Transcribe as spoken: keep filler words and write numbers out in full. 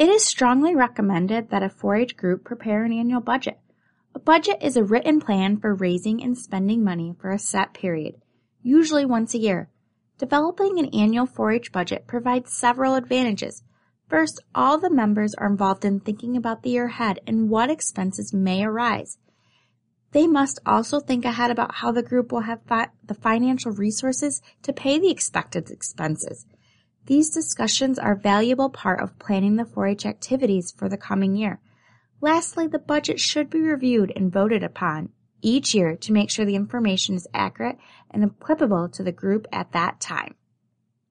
It is strongly recommended that a four H group prepare an annual budget. A budget is a written plan for raising and spending money for a set period, usually once a year. Developing an annual four H budget provides several advantages. First, all the members are involved in thinking about the year ahead and what expenses may arise. They must also think ahead about how the group will have fi- the financial resources to pay the expected expenses. These discussions are a valuable part of planning the four H activities for the coming year. Lastly, the budget should be reviewed and voted upon each year to make sure the information is accurate and applicable to the group at that time.